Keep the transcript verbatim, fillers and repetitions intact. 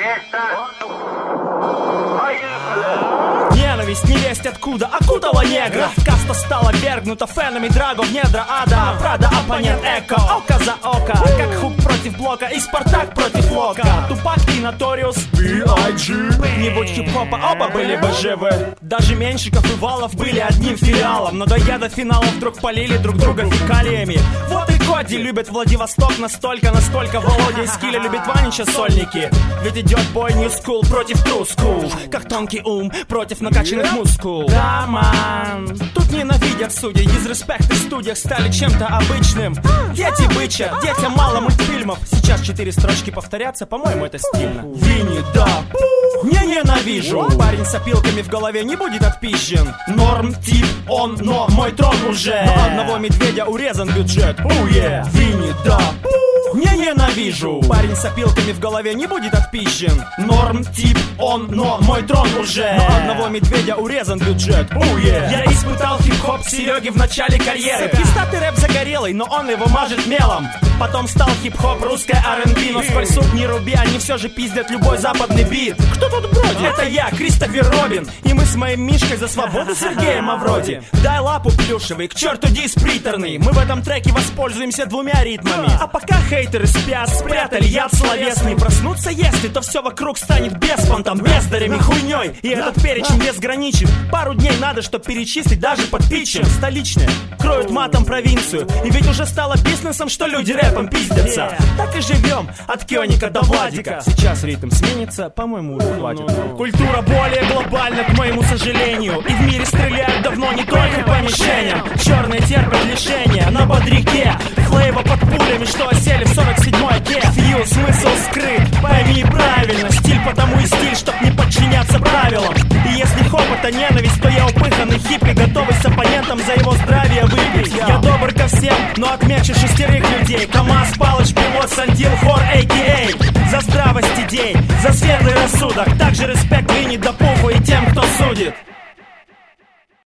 Ненависть, невесть откуда, окутала негров. Каста стала вергнута фенами Драго в недра ада. Прада, оппонент Эко, око за око. Как Хук против Блока и Спартак против Лока. Тупак и Notorious би ай джи. Не будь хип-хопа, оба были бы живы. Даже Меньшиков и Валов были одним филиалом. Но дойдя до финала, вдруг полили друг друга фекалиями. Вот и Коди любит Владивосток настолько, насколько Володя и Скиля любит Ванича сольники. Ведь идет бой New School против True School. Как тонкий ум против накачанных мускул. Да, ман. Тут ненавидят судьи, дизреспекты в студиях стали чем-то обычным. Дети бычат, детям мало мультфильмов. Сейчас четыре строчки повторятся, по-моему, это стильно. Винни, да, не ненавижу. Парень с опилками в голове не будет отпизжен. Норм, тип, он, но мой трон уже. Но одного медведя урезан бюджет. Уе, yeah. Винни, да, не ненавижу. Парень с опилками в голове не будет отпизжен. Норм, тип, он, но мой трон уже. Но одного медведя урезан бюджет. Уе, yeah. Я испытал хип-хоп Сереги в начале карьеры. Пистатый рэп загорелый, но он его мажет мелом. Потом стал хип-хоп, русская ар энд би. Но сколь суд не руби, они все же пиздят любой западный бит. Кто тут бродит? Это я, Кристофер Робин. И мы с моим Мишкой за свободу Сергея Мавроди. Дай лапу плюшевый, к черту диск приторный. Мы в этом треке воспользуемся двумя ритмами. А пока хейтеры спят, спрятали яд словесный. Проснуться если, то все вокруг станет беспонтом, бездарями, хуйней. И этот перечень безграничен. Пару дней надо, чтоб перечислить даже под питчем. Столичные кроют матом провинцию. И ведь уже стало бизнесом, что люди рэпом пиздятся. Так и живем, от Кёника до Владика. Сейчас ритм сменится, по-моему, уже хватит. Культура более глобальна, к моему сожалению. И в мире стреляют давно не только по мишеням. Черные терпят лишения на бодряке. Флейва под пулями, что осели в сорок седьмой оке. Фью, смысл скрыт, пойми правильно. Стиль потому и стиль, чтоб не подчиняться правилам. И если хоп это ненависть, то я упыханный хиппи, готовый с оппонентом за его здравие выпить. Я добр ко всем, но отмечу шестерых людей. КамАЗ, Палыч, пилот, Сантил, Хор, а ка а. За здравость идей, за светлый рассудок. Также респект Винни да Пуху и тем, кто судит.